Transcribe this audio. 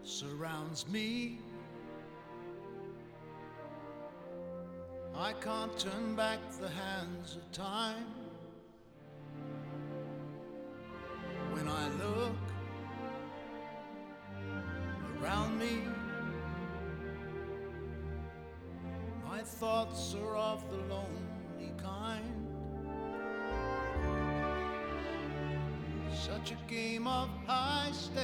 surrounds me. I can't turn back the hands of time. When I look around me, my thoughts are of the lonely kind. Such a game of high stakes